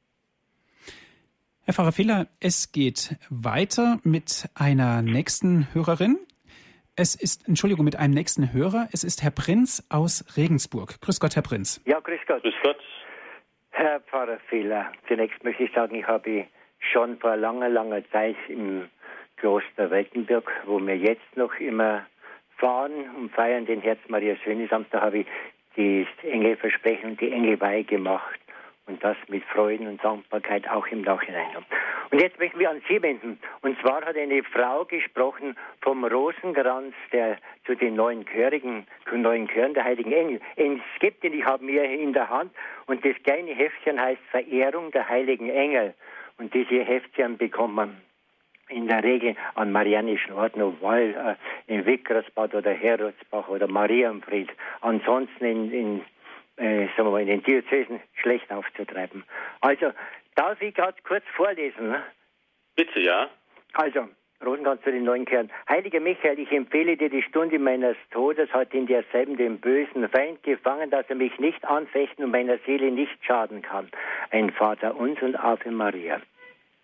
Herr Pfarrer Filler, es geht weiter mit einer nächsten Hörerin. Mit einem nächsten Hörer. Es ist Herr Prinz aus Regensburg. Grüß Gott, Herr Prinz. Ja, grüß Gott. Grüß Gott. Herr Pfarrer Filler, zunächst möchte ich sagen, ich habe schon vor langer, langer Zeit im Kloster Weltenburg, wo wir jetzt noch immer fahren und feiern den Herz-Maria-Söhne-Samstag, habe ich das Engelversprechen und die Engelweihe gemacht. Und das mit Freuden und Dankbarkeit auch im Nachhinein. Und jetzt möchten wir an Sie wenden. Und zwar hat eine Frau gesprochen vom Rosenkranz, der zu den neuen Chören der Heiligen Engel. Es gibt ihn, ich habe mir in der Hand. Und das kleine Heftchen heißt Verehrung der Heiligen Engel. Und diese Heftchen bekommt man in der Regel an marianischen Orten, obwohl in Wickersbad oder Herodsbach oder Marienfried. Ansonsten in den Diözesen schlecht aufzutreiben. Also, darf ich gerade kurz vorlesen? Ne? Bitte, ja. Also, Rosenkranz zu den neuen Chören. Heiliger Michael, ich empfehle dir, die Stunde meines Todes hat in derselben den bösen Feind gefangen, dass er mich nicht anfechten und meiner Seele nicht schaden kann. Ein Vater uns und Ave Maria.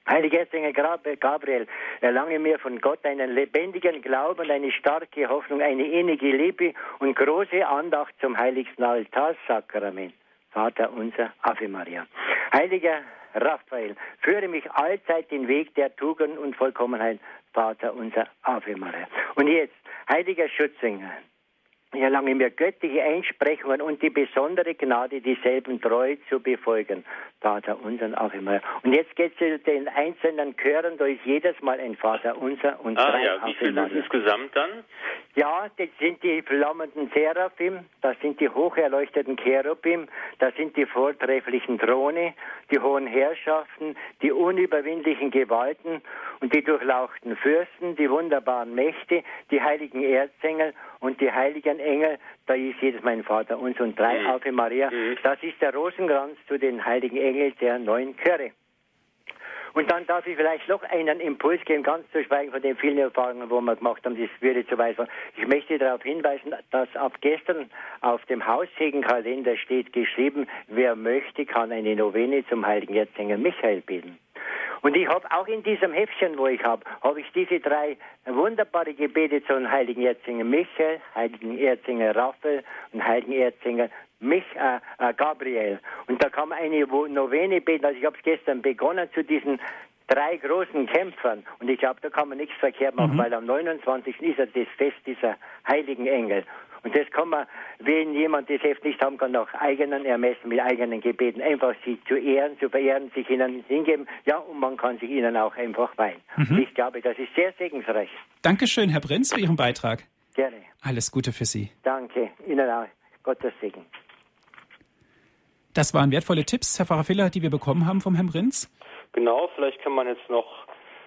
Heiliger Erzengel Gabriel, erlange mir von Gott einen lebendigen Glauben, eine starke Hoffnung, eine innige Liebe und große Andacht zum heiligsten Altarsakrament. Vater unser, Ave Maria. Heiliger Raphael, führe mich allzeit den Weg der Tugend und Vollkommenheit. Vater unser, Ave Maria. Und jetzt, heiliger Schutzengel, ich erlange mir göttliche Einsprechungen und die besondere Gnade, dieselben treu zu befolgen. Vater unser, Ave Maria. Und jetzt geht es zu den einzelnen Chören, da ist jedes Mal ein Vater unser und drei Ave Maria. Wie viel sind insgesamt dann? Ja, das sind die flammenden Seraphim, das sind die hocherleuchteten Cherubim, das sind die vortrefflichen Throne, die hohen Herrschaften, die unüberwindlichen Gewalten und die durchlauchten Fürsten, die wunderbaren Mächte, die heiligen Erzengel und die heiligen Engel. Da ist jedes Mal ein Vater uns und drei Ave Maria. Das ist der Rosenkranz zu den heiligen Engeln der 9 Chöre. Und dann darf ich vielleicht noch einen Impuls geben, ganz zu schweigen von den vielen Erfahrungen, wo wir gemacht haben, das würde zu weit sein. Ich möchte darauf hinweisen, dass ab gestern auf dem Haussegenkalender steht geschrieben, wer möchte, kann eine Novene zum heiligen Erzengel Michael beten. Und ich habe auch in diesem Heftchen, wo ich habe ich diese 3 wunderbare Gebete zum heiligen Erzengel Michael, heiligen Erzengel Raphael und heiligen Erzengel Gabriel. Und da kann man eine Novene beten. Also ich habe es gestern begonnen zu diesen 3 großen Kämpfern. Und ich glaube, da kann man nichts verkehrt machen, weil am 29. ist ja das Fest dieser heiligen Engel. Und das kann man, wenn jemand das Heft nicht haben kann, nach eigenen Ermessen, mit eigenen Gebeten, einfach sie zu ehren, zu verehren, sich ihnen hingeben. Ja, und man kann sich ihnen auch einfach weihen. Und ich glaube, das ist sehr segensreich. Dankeschön, Herr Prinz, für Ihren Beitrag. Gerne. Alles Gute für Sie. Danke. Ihnen auch. Gottes Segen. Das waren wertvolle Tipps, Herr Pfarrer Filler, die wir bekommen haben vom Herrn Prinz. Genau, vielleicht kann man jetzt noch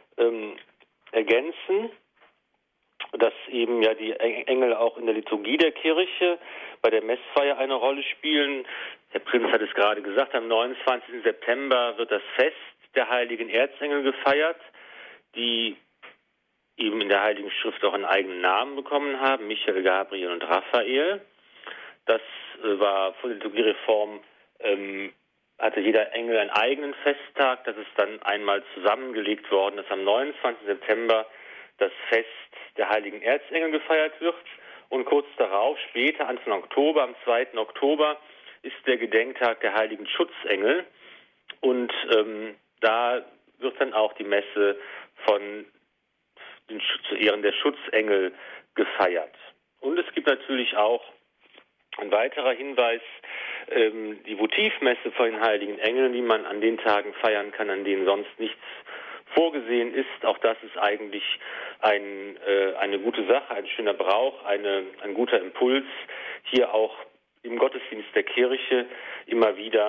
ergänzen, dass eben ja die Engel auch in der Liturgie der Kirche bei der Messfeier eine Rolle spielen. Herr Prinz hat es gerade gesagt, am 29. September wird das Fest der heiligen Erzengel gefeiert, die eben in der Heiligen Schrift auch einen eigenen Namen bekommen haben, Michael, Gabriel und Raphael. Das war vor der Liturgiereform, hatte jeder Engel einen eigenen Festtag. Das ist dann einmal zusammengelegt worden, dass am 29. September das Fest der heiligen Erzengel gefeiert wird. Und kurz darauf, später, Anfang Oktober, am 2. Oktober, ist der Gedenktag der heiligen Schutzengel. Und da wird dann auch die Messe zu Ehren der Schutzengel gefeiert. Und es gibt natürlich auch ein weiterer Hinweis, die Votivmesse von den heiligen Engeln, die man an den Tagen feiern kann, an denen sonst nichts vorgesehen ist. Auch das ist eigentlich eine gute Sache, ein schöner Brauch, ein guter Impuls, hier auch im Gottesdienst der Kirche immer wieder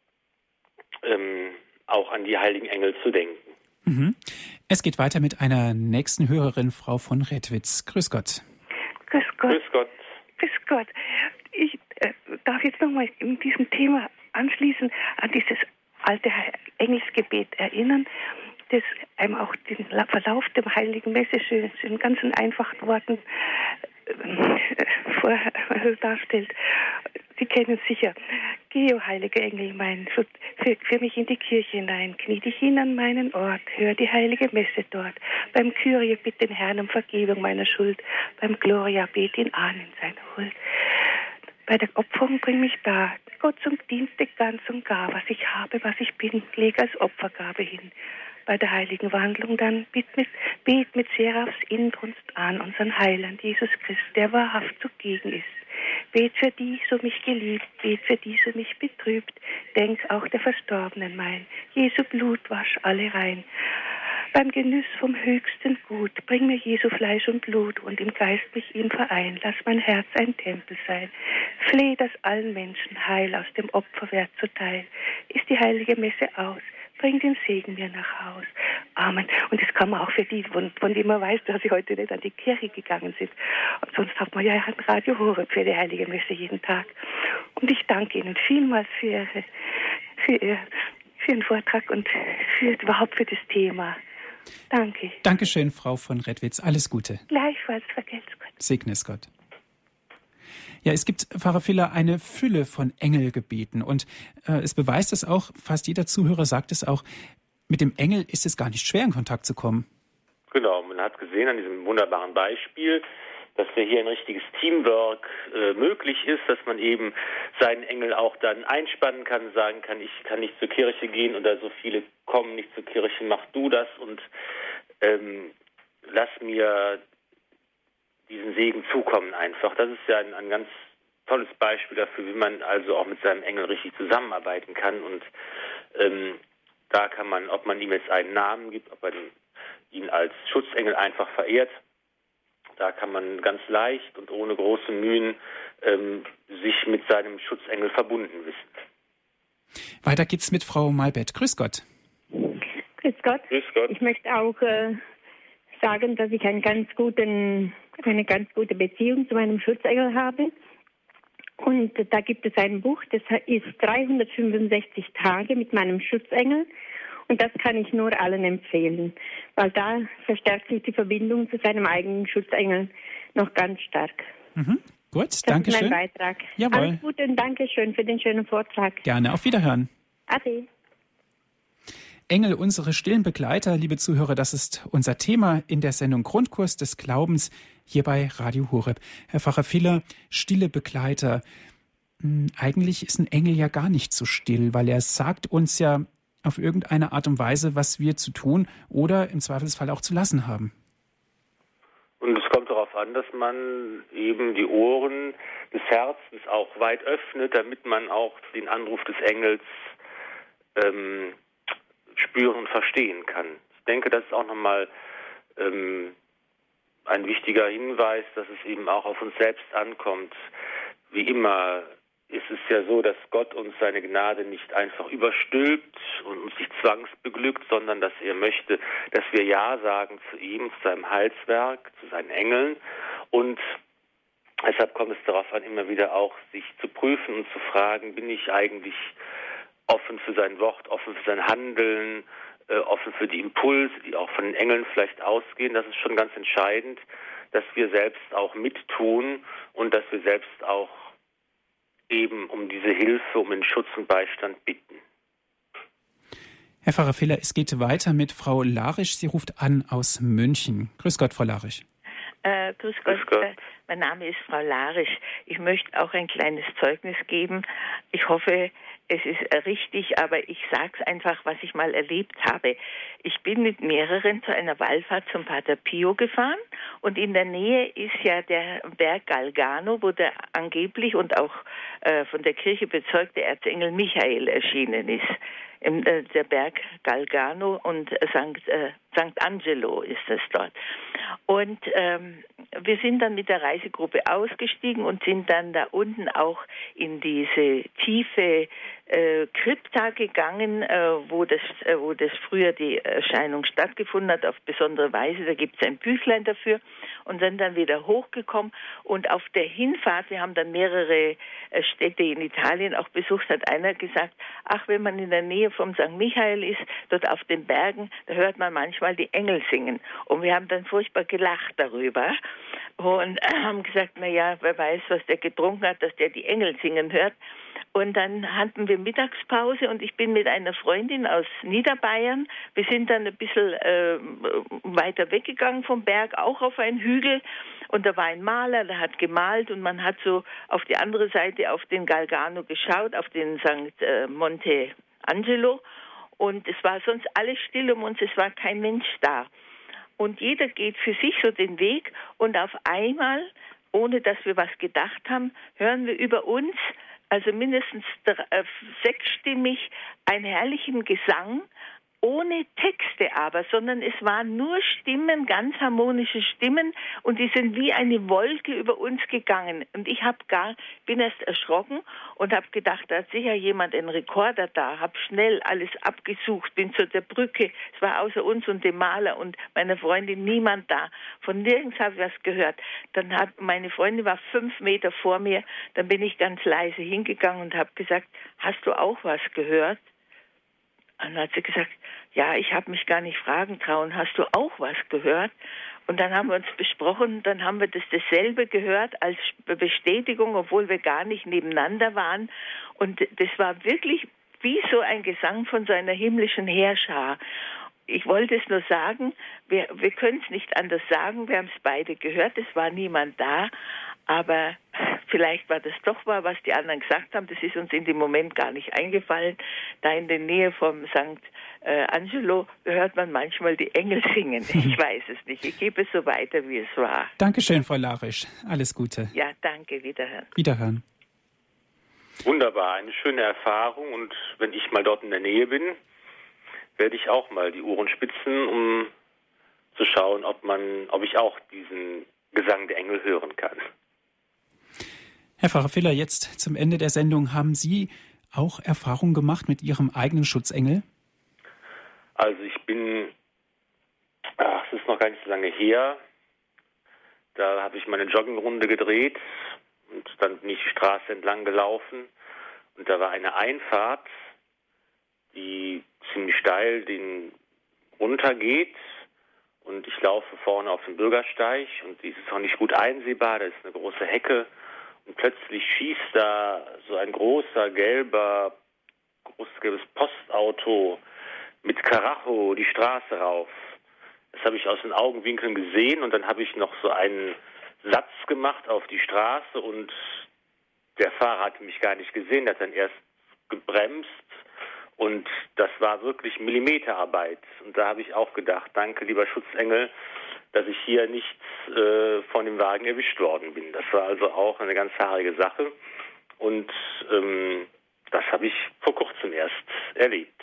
auch an die heiligen Engel zu denken. Es geht weiter mit einer nächsten Hörerin, Frau von Redwitz. Grüß Gott. Grüß Gott. Grüß Gott. Grüß Gott. Ich darf jetzt nochmal in diesem Thema anschließen, an dieses alte Engelsgebet erinnern, das einem auch den Verlauf der Heiligen Messe schön in ganz einfachen Worten darstellt. Sie kennen es sicher. Geh, o heiliger Engel, mein Schutz, führ mich in die Kirche hinein, knie dich hin an meinen Ort, hör die heilige Messe dort. Beim Kyrie bitt den Herrn um Vergebung meiner Schuld, beim Gloria bet ihn an in seiner Huld. Bei der Opferung bring mich dar, Gott zum Dienste ganz und gar, was ich habe, was ich bin, leg als Opfergabe hin. Bei der heiligen Wandlung dann bet mit Seraphs Inbrunst an unseren Heiland Jesus Christ, der wahrhaft zugegen ist. Bet für die, so mich geliebt, bet für die, so mich betrübt, denk auch der Verstorbenen mein, Jesu Blut wasch alle rein. Beim Genuss vom höchsten Gut, bring mir Jesu Fleisch und Blut und im Geist mich ihm verein, lass mein Herz ein Tempel sein. Fleh, dass allen Menschen Heil aus dem Opferwert zuteil. Ist die heilige Messe aus, bring den Segen mir nach Haus. Amen. Und das kann man auch für die, von denen man weiß, dass sie heute nicht an die Kirche gegangen sind. Und sonst hat man ja ein Radio Horeb für die heilige Messe jeden Tag. Und ich danke Ihnen vielmals für Ihren Vortrag und überhaupt für das Thema. Danke. Dankeschön, Frau von Redwitz. Alles Gute. Gleichfalls, vergelt's Gott. Segne es Gott. Ja, es gibt, Pfarrer Filler, eine Fülle von Engelgebeten. Und es beweist es auch, fast jeder Zuhörer sagt es auch, mit dem Engel ist es gar nicht schwer, in Kontakt zu kommen. Genau, man hat gesehen an diesem wunderbaren Beispiel, dass wir hier ein richtiges Teamwork möglich ist, dass man eben seinen Engel auch dann einspannen kann, sagen kann, ich kann nicht zur Kirche gehen oder so viele kommen nicht zur Kirche, mach du das und lass mir diesen Segen zukommen einfach. Das ist ja ein ganz tolles Beispiel dafür, wie man also auch mit seinem Engel richtig zusammenarbeiten kann und da kann man, ob man ihm jetzt einen Namen gibt, ob man ihn als Schutzengel einfach verehrt, da kann man ganz leicht und ohne große Mühen sich mit seinem Schutzengel verbunden wissen. Weiter geht's mit Frau Malbeth. Grüß Gott. Grüß Gott. Grüß Gott. Ich möchte auch sagen, dass ich eine ganz gute Beziehung zu meinem Schutzengel habe. Und da gibt es ein Buch, das ist 365 Tage mit meinem Schutzengel. Und das kann ich nur allen empfehlen, weil da verstärkt sich die Verbindung zu seinem eigenen Schutzengel noch ganz stark. Gut, danke schön. Das ist mein Beitrag. Jawohl. Alles Gute und danke schön für den schönen Vortrag. Gerne, auf Wiederhören. Ade. Engel, unsere stillen Begleiter, liebe Zuhörer, das ist unser Thema in der Sendung Grundkurs des Glaubens hier bei Radio Horeb. Herr Pfarrer Filler, stille Begleiter. Eigentlich ist ein Engel ja gar nicht so still, weil er sagt uns ja auf irgendeine Art und Weise, was wir zu tun oder im Zweifelsfall auch zu lassen haben. Und es kommt darauf an, dass man eben die Ohren des Herzens auch weit öffnet, damit man auch den Anruf des Engels spüren und verstehen kann. Ich denke, das ist auch nochmal ein wichtiger Hinweis, dass es eben auch auf uns selbst ankommt. Wie immer ist es ja so, dass Gott uns seine Gnade nicht einfach überstülpt und uns nicht zwangsbeglückt, sondern dass er möchte, dass wir Ja sagen zu ihm, zu seinem Heilswerk, zu seinen Engeln. Und deshalb kommt es darauf an, immer wieder auch sich zu prüfen und zu fragen, bin ich eigentlich offen für sein Wort, offen für sein Handeln, offen für die Impulse, die auch von den Engeln vielleicht ausgehen. Das ist schon ganz entscheidend, dass wir selbst auch mittun und dass wir selbst auch eben um diese Hilfe, um den Schutz und Beistand bitten. Herr Pfarrer Filler, es geht weiter mit Frau Larisch. Sie ruft an aus München. Grüß Gott, Frau Larisch. Grüß Gott. Mein Name ist Frau Larisch. Ich möchte auch ein kleines Zeugnis geben. Ich hoffe, es ist richtig, aber ich sage es einfach, was ich mal erlebt habe. Ich bin mit mehreren zu einer Wallfahrt zum Pater Pio gefahren und in der Nähe ist ja der Berg Galgano, wo der angeblich und auch von der Kirche bezeugte Erzengel Michael erschienen ist. Der Berg Galgano und St. Angelo ist es dort. Und wir sind dann mit der Reisegruppe ausgestiegen und sind dann da unten auch in diese tiefe Krypta gegangen, wo das früher die Erscheinung stattgefunden hat, auf besondere Weise. Da gibt es ein Büchlein dafür und sind dann wieder hochgekommen. Und auf der Hinfahrt, wir haben dann mehrere Städte in Italien auch besucht, hat einer gesagt, ach, wenn man in der Nähe vom St. Michael ist, dort auf den Bergen, da hört man manchmal die Engel singen. Und wir haben dann furchtbar gelacht darüber und haben gesagt, wer weiß, was der getrunken hat, dass der die Engel singen hört. Und dann hatten wir Mittagspause und ich bin mit einer Freundin aus Niederbayern. Wir sind dann ein bisschen weiter weggegangen vom Berg, auch auf einen Hügel. Und da war ein Maler, der hat gemalt und man hat so auf die andere Seite auf den Galgano geschaut, auf den St. Monte Angelo. Und es war sonst alles still um uns, es war kein Mensch da. Und jeder geht für sich so den Weg und auf einmal, ohne dass wir was gedacht haben, hören wir über uns, also mindestens sechsstimmig, einen herrlichen Gesang, ohne Texte aber, sondern es waren nur Stimmen, ganz harmonische Stimmen und die sind wie eine Wolke über uns gegangen. Und ich bin erst erschrocken und habe gedacht, da hat sicher jemand einen Rekorder da, habe schnell alles abgesucht, bin zu der Brücke, es war außer uns und dem Maler und meiner Freundin niemand da. Von nirgends habe ich was gehört. Dann hat meine Freundin war 5 Meter vor mir, dann bin ich ganz leise hingegangen und habe gesagt, hast du auch was gehört? Und dann hat sie gesagt, ja, ich habe mich gar nicht fragen trauen, hast du auch was gehört? Und dann haben wir uns besprochen, dann haben wir dasselbe gehört als Bestätigung, obwohl wir gar nicht nebeneinander waren. Und das war wirklich wie so ein Gesang von seiner himmlischen Heerschar. Ich wollte es nur sagen, wir können es nicht anders sagen, wir haben es beide gehört, es war niemand da, aber vielleicht war das doch mal, was die anderen gesagt haben, das ist uns in dem Moment gar nicht eingefallen. Da in der Nähe vom St. Angelo hört man manchmal die Engel singen. Ich weiß es nicht, ich gebe es so weiter, wie es war. Dankeschön, Frau Larisch, alles Gute. Ja, danke, wiederhören. Wiederhören. Wunderbar, eine schöne Erfahrung, und wenn ich mal dort in der Nähe bin, werde ich auch mal die Ohren spitzen, um zu schauen, ob ich auch diesen Gesang der Engel hören kann. Herr Pfarrer Filler, jetzt zum Ende der Sendung, haben Sie auch Erfahrungen gemacht mit Ihrem eigenen Schutzengel? Also es ist noch gar nicht so lange her, da habe ich meine Joggingrunde gedreht und dann bin ich die Straße entlang gelaufen und da war eine Einfahrt, die ziemlich steil runtergeht, und ich laufe vorne auf dem Bürgersteig und die ist auch nicht gut einsehbar, da ist eine große Hecke und plötzlich schießt da so ein großes gelbes Postauto mit Karacho die Straße rauf. Das habe ich aus den Augenwinkeln gesehen und dann habe ich noch so einen Satz gemacht auf die Straße und der Fahrer hatte mich gar nicht gesehen, der hat dann erst gebremst und das war wirklich Millimeterarbeit. Und da habe ich auch gedacht, danke lieber Schutzengel, dass ich hier nicht von dem Wagen erwischt worden bin. Das war also auch eine ganz haarige Sache und das habe ich vor kurzem erst erlebt.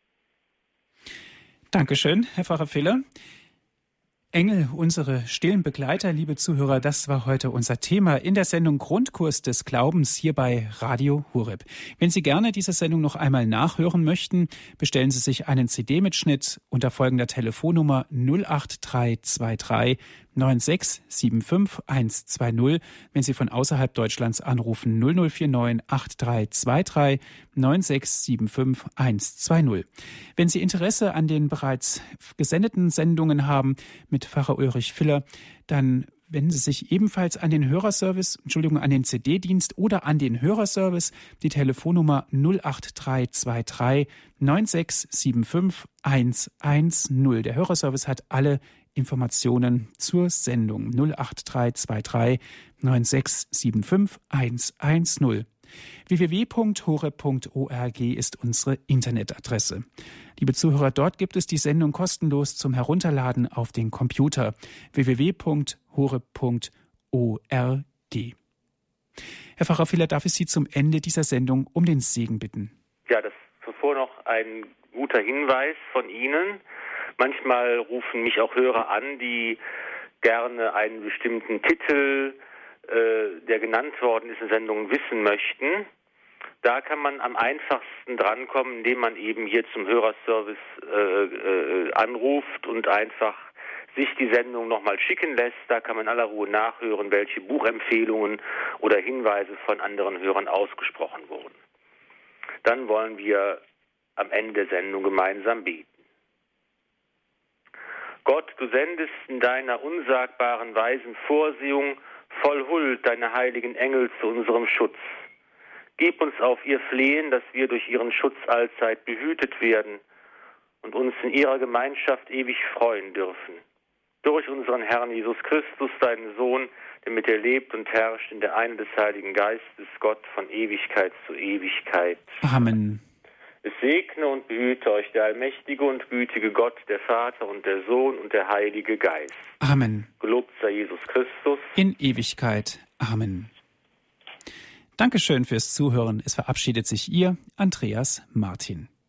Dankeschön, Herr Pfarrer Filler. Engel, unsere stillen Begleiter, liebe Zuhörer, das war heute unser Thema in der Sendung Grundkurs des Glaubens hier bei Radio Horeb. Wenn Sie gerne diese Sendung noch einmal nachhören möchten, bestellen Sie sich einen CD-Mitschnitt unter folgender Telefonnummer 08323 9675 120. Wenn Sie von außerhalb Deutschlands anrufen, 0049 8323 9675 120. Wenn Sie Interesse an den bereits gesendeten Sendungen haben mit Pfarrer Ulrich Filler, dann wenden Sie sich ebenfalls an den an den CD-Dienst oder an den Hörerservice. Die Telefonnummer 08323 9675 110. Der Hörerservice hat alle Informationen zur Sendung 08323 9675 110. www.horeb.org ist unsere Internetadresse. Liebe Zuhörer, dort gibt es die Sendung kostenlos zum Herunterladen auf den Computer. www.horeb.org. Herr Pfarrer Filler, darf ich Sie zum Ende dieser Sendung um den Segen bitten? Ja, das zuvor noch ein guter Hinweis von Ihnen. Manchmal rufen mich auch Hörer an, die gerne einen bestimmten Titel, der genannt worden ist in Sendungen, wissen möchten. Da kann man am einfachsten drankommen, indem man eben hier zum Hörerservice anruft und einfach sich die Sendung nochmal schicken lässt. Da kann man in aller Ruhe nachhören, welche Buchempfehlungen oder Hinweise von anderen Hörern ausgesprochen wurden. Dann wollen wir am Ende der Sendung gemeinsam beten. Gott, du sendest in deiner unsagbaren weisen Vorsehung voll Huld deine heiligen Engel zu unserem Schutz. Gib uns auf ihr Flehen, dass wir durch ihren Schutz allzeit behütet werden und uns in ihrer Gemeinschaft ewig freuen dürfen. Durch unseren Herrn Jesus Christus, deinen Sohn, der mit dir lebt und herrscht in der Einheit des Heiligen Geistes, Gott von Ewigkeit zu Ewigkeit. Amen. Es segne und behüte euch der allmächtige und gütige Gott, der Vater und der Sohn und der Heilige Geist. Amen. Gelobt sei Jesus Christus. In Ewigkeit. Amen. Dankeschön fürs Zuhören. Es verabschiedet sich Ihr Andreas Martin.